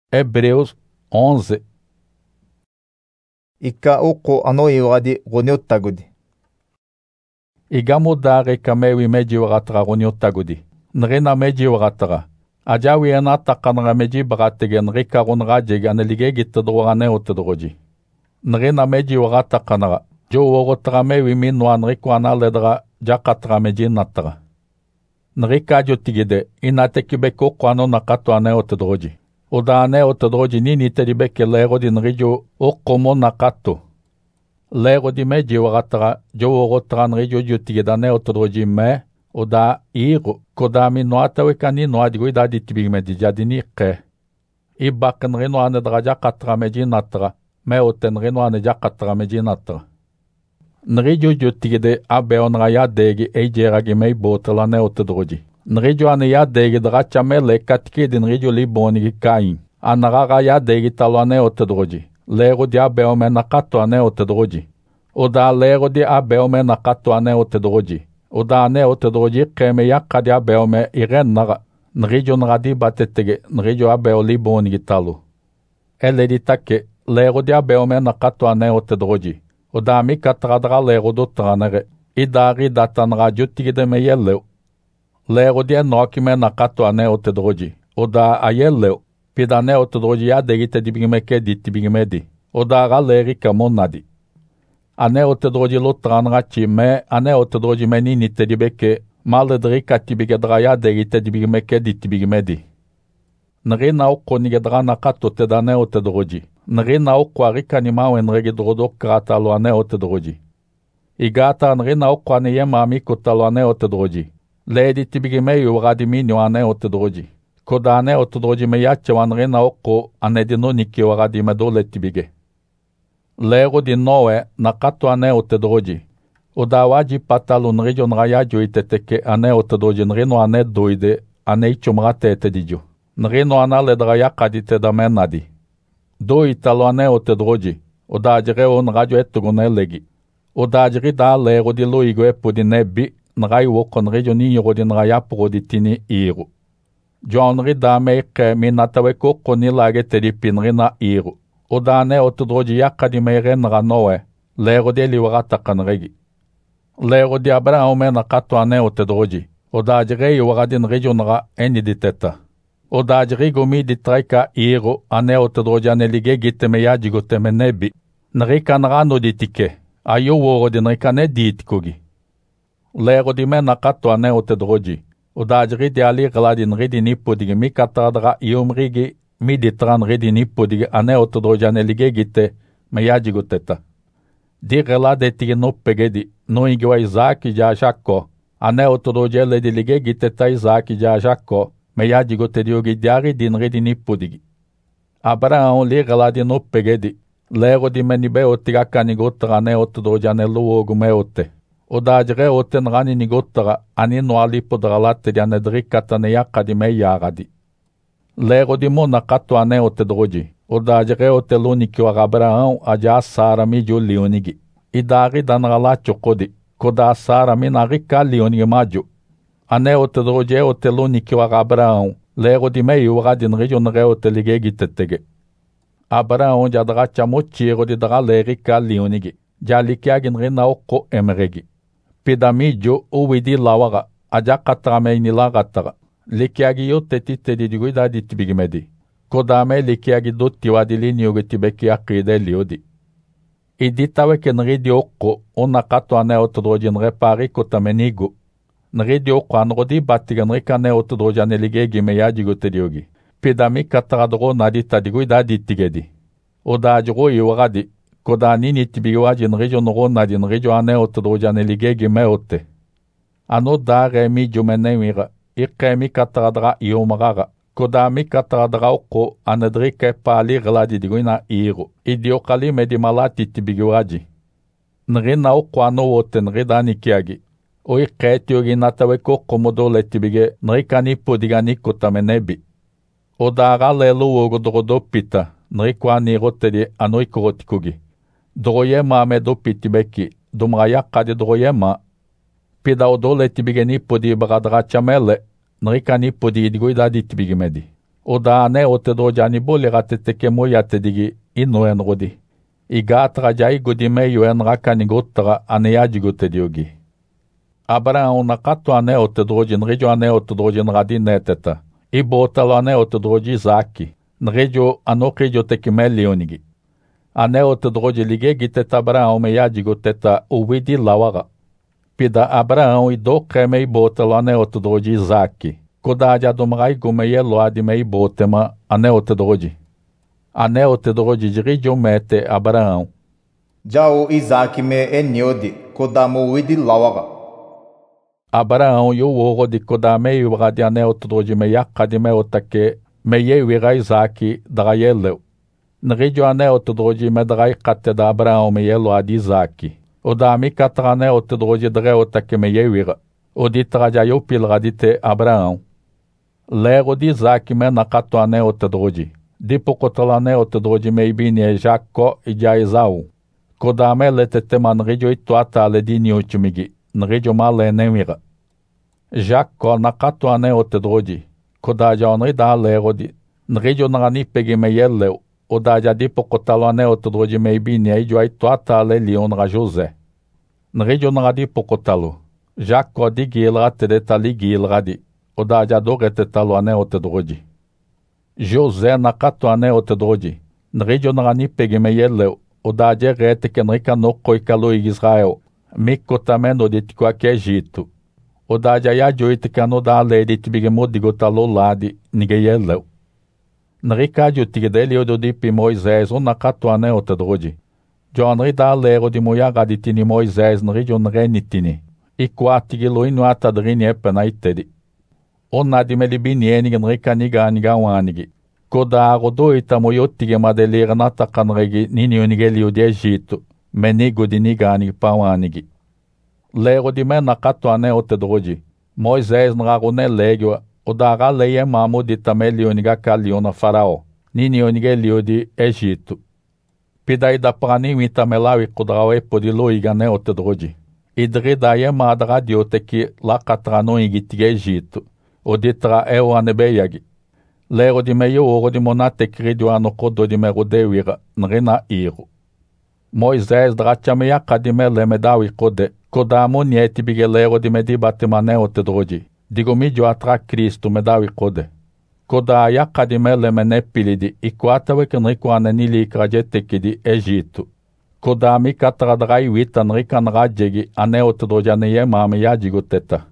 Hebreus 11. Ika uko anoiwadi goniotagudi. Iga mudare kamewi meji wagatara goniotagudi. Nrena meji wagatara. Ajawi ena takanra meji bagatege nrika gonra jega nelige gittadrogane otadroji. Nrena meji wagatakanra. Jo wogotara mewi minwa nrikwa naledra jakatra meji natara. Nrika jotigide inatekibeko kwano nakatwane otadroji. Udane otadroji nini teribeke lego di nrijo okomo nakato. Lego di meji wagatara jo wogotara nrijo jotigidane otadroji me uda iru kodami noatawe kani noadigo idadi tibigmedi jadini ke. Ibakan reno ane draja katra meji natara me oten reno ane jakatra meji natara. Nrijo jotigide abe onra ya degi ejeragi mei botalane otadroji. Nrijo ane ya degi dracha me lekatike di nrijo li bonigi kain. Anaraga ya degi talo ane otadroji. Lego di abe ome nakato ane otadroji. Uda lego di abe ome nakato ane otadroji. Uda ane otadroji keme yakadi abe ome iren naga. Nrijo nradi batetege nrijo abe oli bonigi talo. Ele di take lego di abe ome nakato ane otadroji. Uda mi katradra lego do tranere. Idari datanra jutigide me yelleu. Lego di enokime nakato ane otadroji. Uda ayelleu. Pidane otadroji ya degite dibigimeke ditibigimedi. Uda ga leri kamonadi. Ane otadroji lo tranra chime ane otadroji meni nitedibeke maledri katibigedra ya degite dibigimeke ditibigimedi. Nrina ukonigedra nakato tedane otadroji. Nrina ukwari kanima enregidrodo kratalo ane otadroji. Igata nrina ukwane yemami kutalo ane otadroji. Ledi tibigime yuradimi ane otadroji. Kodane otadroji me yachewan rena oko anedino niki waradime dole tibige. Lego di noe nakato ane otadroji. Udawaji patalu nrijo nrayajo iteteke ane otadroji nrino ane doide ane ichumrate etedijo. Nrino ana ledra yakadite damenadi. Do italo ane otadroji. Udajire on rajo etugune legi. Udajiri da lego di loigo epudi nebi nrai woko nrijo ni yoro di nrayapo di tini iru. Jonri dame ke minatawe koko nilage teripinri na iru. Udane otadroji yakadime renra noe. Lego di liwarata kanregi. Lego di abra ome nakato ane otadroji. Udajire yuwaradin regionra eniditeta. Udajiri gumi ditraika iru ane otadroji ane lige giteme yajigoteme nebi. Nrika nrano ditike. Ayo woro di nrikane diitikogi. Lego di me nakato ane otadroji. Udajiri di ali gladin ridi nipodige mi katradra iumrigi mi ditran ridi nipodige ane otadroji ane lige gite me yajigoteta. Di glade tige no pegedi no ingiwa Isaac jashako ane otadroji ele di lige giteta Isaac jashako me yajigotediogi diari din ridi nipodige. Abraham li gladi no pegedi lego di menibe otiga kanigotra ane otadroji ane luogu me ote. Udajire oten rani nigotara ani noali podralate di anedri katane yakadime yaradi. Lego di mo nakato ane otadroji. Udajire otelu nikiwa Abraham aja Sara mi jo lionigi. Idari danrala chokodi. Koda Sara mi narika lionigi majo. Ane otadroji otelu nikiwa Abraham. Lego di me yuradin region re otelige gitetege. Abraham jadra chamo chiro di dra lerika lionigi. Jalikiagin rina oko emeregi. Pidamijo uwidi lawaga, aja katrame inilagatara. Likiagi yo teti tedidigo idadi tibigimedi. Kodame likiagi do tiwadili nyoge tibeki akide liodi. Iditawe ke nridi oko, onakato ane otadroji nrepari kotamenigo. Nridi oko anrodi batiga nrika ane otadroji ane ligegi meyajigo tediogi. Pidami katradro nadi tadigo idadi tigedi. Odajiro iwagadi. Kodani ni tibiwaji nrijo noro nadi nrijo ane otadroji ane ligegi me ote. Ano dare mi jumenewira, ikemi katradra iomaraga. Kodami katradra oko anedrike pali gladi digoina iru. Idiokali medimalati tibiwaji. Nrina oko ano ote nridani kiagi. O iketiogi natawe koko modole tibige nrikani podigani kotamenebi. Odara lelu ogodrodo pita, nrikwa nirotedi ano ikorotikogi. Droyema me do pitibeki, dumraya kadi droyema. Pida odole tibigeni podi bagadra chamele, nrikani podi idigo idadi tibigimedi. Oda ane otedoji anibole gateteke moyatedigi ino enrodi. Igatra jai godi meyo enrakanigotra aneyajigotediogi. Abraão nakato ane otedoji nrejo ane otedoji nradi neteta. Ibotalo ane otedoji Isaac. Nrejo anokejo tekimeleonigi. Ane otedoji ligegi teta Abraão meyajigoteta uwidi lawaga. Pida Abraão idokeme ibotalo ane otedoji Isaac. Kodaja domrai gumeye loadi me ibotema ane otedoji. Ane otedoji dirijo mete Abraão. Jao Isaac me eniodi kodamo widi lawaga. Abraão yo wogo di kodame yubradi ane otedoji me yakadi me otake me ye wira Isaac drayeleu. Nrijo ane otedoji me dray kate da Abraão me ye loadi Isaac. Odami katrane otedoji dre otake me ye wira. Odi traja yo pilradite Abraão. Lero de Isaac me nakato ane otedoji. Dipokotolane otedoji me ibine Jacó e de Esaú. Kodame letete man rijo ituata ale di niutimigi. Nrijo male nemira. Jacó nakato ane otedoji. Kodaja onri da lero di. Nrijo nrani pegi me yeleu. Odaja dipokotalo ane otedoji me ibine ijo ituata ale lionra José. Nrijo nradi pokotalo. Jacó di gilra tedeta li gilra di. Odaja doretalo ane otedoji. José nakato ane otedoji. Nrijo nrani pegi me yeleu. Odaja rete que nrika no koikalo Israel. Mikotameno de tikoake Egito. Odaja ya joite que no da lede tibigemo digotalo ladi nige yeleu. Nrika jotige dele ododipi Moisés o nakato ane otedoji. Jonri da lero di moyaga di tini Moisés nrijo nrenitini. Ikuatigi loinu atadrini epena itedi. Onadi melibinienigi nrika niga wanigi. Koda agodoita moyotige madelira natakanregi ninionige liu de Egito. Menigo di niganigi pawanigi. Lero di me nakato ane otedoji. Moisés nragone legua. Odaga leie mamo di tamelioniga kaliona faraó. Ninionige liu di Egito. Pidai da prani mitamelawi kodrao epodi loiga ne otedoji. Idri daie madra dioteki la katrano ingitige Egito. Oditra eo anebeyagi. Lero di meio oro di monate cridio ano kodo di merodewira, nrena iru. Moisés drachameya kadime lemedawi kode, kodamo nieti bige lero di medibate mane otedoji. Digo midio atra Cristo medawi kode. Koda ya kadime lemene pilidi, ikuatawe kenriku anenili ikrajeteki di Egito. Koda mi katradrai witan rikan rajegi ane otedoji aneye mame yajigoteta.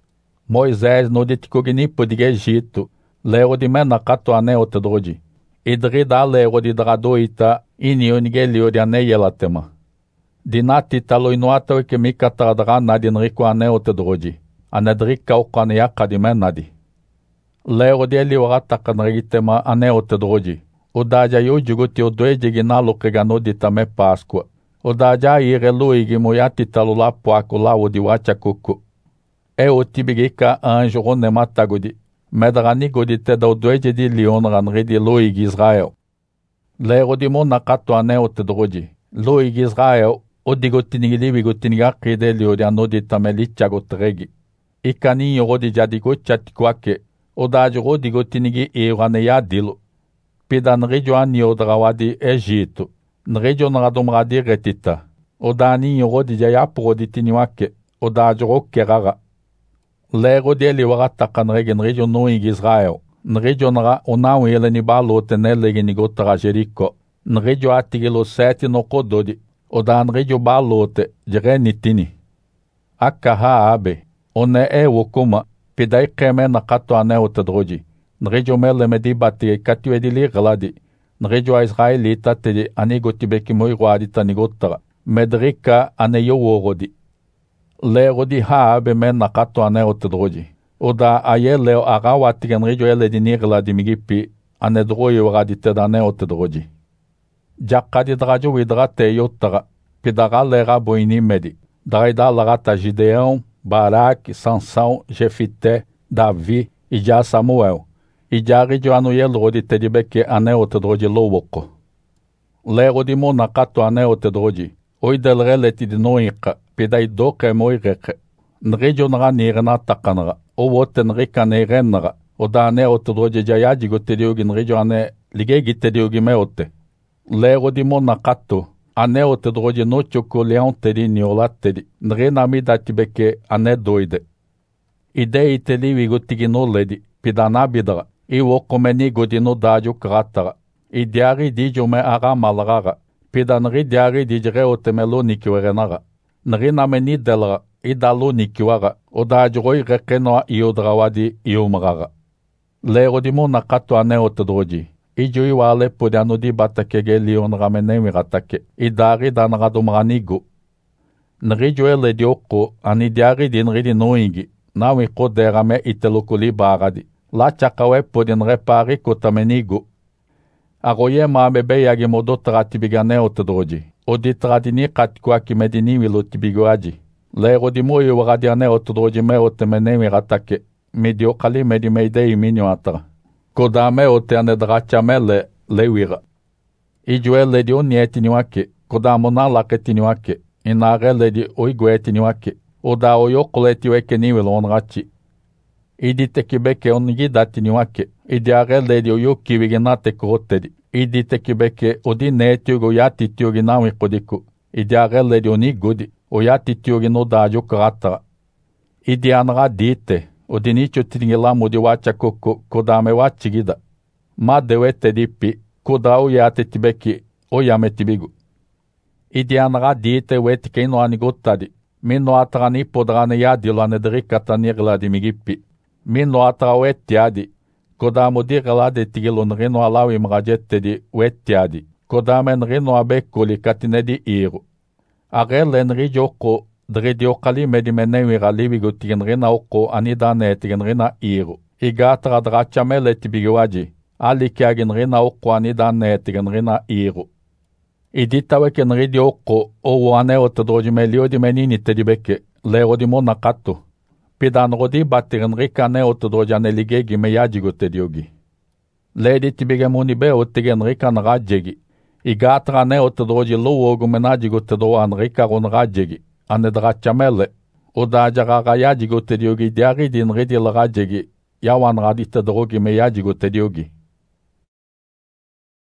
Moisés no ditikogini podige Egito, lero di menakato ane otedoji. Idri da lero di dradoita inionige lio di ane yelatema. Dinati talo inuatawe ke mi katradra nadin riku ane otedoji. Anedrika okane yakadime nadi. Lero di eliorata kanregitema ane otedoji. Odaja yo juguti odoejigi nalo kegano di tame Páscoa. Odaja ire luigi moyati talo la poako la odi wachakuku. E o tibigika anjo ronematagodi. Medrani godi te da odoeje di lionran di luigi Israel. Lero di mo nakato ane otedoji. Luigi Israel odigotinigi bigotiniga kide liodi anodi tame lichagotregi. Ikani yorodi jadigo chatikuake. Odaja rodigotinigi irane ya dilo. Pida nrejo ani odrawadi Egito. Nrejo nradomradi retita. Odani yorodi jaya proditiniwake. Odaja rokerara. Lero dele waratakanregi nrejo noing Israel. Nrejo nra onawele ni balote nelegi ni gotara Jerico. Nrejo atigelo 7 no kododi. Oda nrejo balote jirenitini. Akaha abe. One wokuma. Pidai keme nakato ane otedoji. Nrejo mele medibati katiwedili gladi. Nrejo a Israelita tedi anigotibeki moirwadi tanigotara. Medrika ane yoworodi. Lero di haabe men nakato ane otedoji. Oda ayeleo agawati nrejo ele di nigladi migipi ane droye wadi tedane otedoji. Jakadi drajo widrate yotara. Pidaga lera boini medi. Daida larata Gideão, Baraque, Sansão, Jefité, Davi e já Samuel. E já rijoanu yelrodi tedibeke ane otedoji lowoko. Lero di mo nakato ane otedoji. Oidel releti di noika, pidai doke moireke. Nrejo nra nirena takanra. O wote nrika nirenra. oda ane otodroje jayaji gotediogi nrijo ane lige gitediogi me otte. Lego di mo nakatto, ane otodroje no choko leon tedi niola tedi, nre nami datibeke ane doide. Ide iteli vigotigi no ledi, pidana bidara, iwo komeni godino dajo karatara. Idiari dijo me ara malaraga, pidanri diari dijre otemelo nikiwerenaga. Nri nameni delra, idalo nikiwara, odajroi rekenoa iodrawadi iumraga. Lego di mo nakato ane otodroji. Ijui wale podiano di batakege lion ramene miratake. Idari danradomranigo. Nri joe ledi oko, ani diari dinri di noingi. Nawi ko derame itelokuli baradi. La chakawe podin repari kotamenigo. Agoye maamebe yagi modo tratibigane otodroji. Odi tradini katkwa kimedini wilo tibigoaji. Lego di mo yuwaradiane otodroji me otemene miratake. Medio kali medi meide iminyo atara. Kodame oteane drachame le wira. Ijue ledi o nietiniwake. Kodamona laketiniwake. Inare ledi oiguetiniwake. Oda oyo koletiweke niwilo onrachi. Idi tekibeke onigi datiniwake. Idiare ledi oyo kiwiginate korotedi. Idi tekibeke odi neetiogo yati tiogi nawi kodiku. Idiare ledi oni godi. Oyati tiogi no dajo karatara. Idi anra dite. Odinicho tinigela mudi wacha koko kodame wachigida. Ma dewete dipi. Kodao yate tibeki. Oyame tibigu. Idi anra dite wetike ino anigotadi. Minno atrani podrane yadilo anedrikata nirladi migippi. Minno atra wettiadi. Kodamo dirlade tigilon rino alawi mrajettedi wettiadi. Kodamen rino abekoli katinedi iru. Arelen rijoko dridioqali medimenewira livigu tigenrina oko anidane tigenrina iru. Igatra drachamele tibigiwaji. Alikiaginrina oko anidane tigenrina iru. Iditaweken ridi oko owane otodroji meliodi menini tedibeke. Leodi mo nakato. Pidan rodi batigen rikane otodroji aneligegi meyajigo tediogi. Ledi tibigemuni be otigen rikan rajegi. Igatra ne otodroji lowogu menajigo tedo an rikaron rajegi. Anedrachamele. Odajaga rayajigo tediogi diari din ridi rajegi. Yawan radi tedrogi meyajigo tediogi.